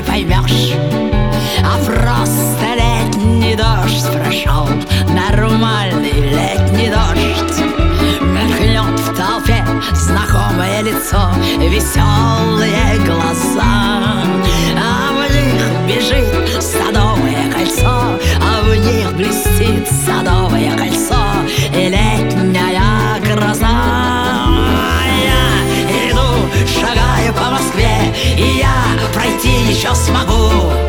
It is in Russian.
не поймешь, а просто летний дождь прошел, нормальный летний дождь. Мелькнет в толпе знакомое лицо, веселые глаза, а в них бежит садовое кольцо, а в них блестит садовое кольцо и летняя гроза. Я иду, шагаю по Москве, и я пройти еще смогу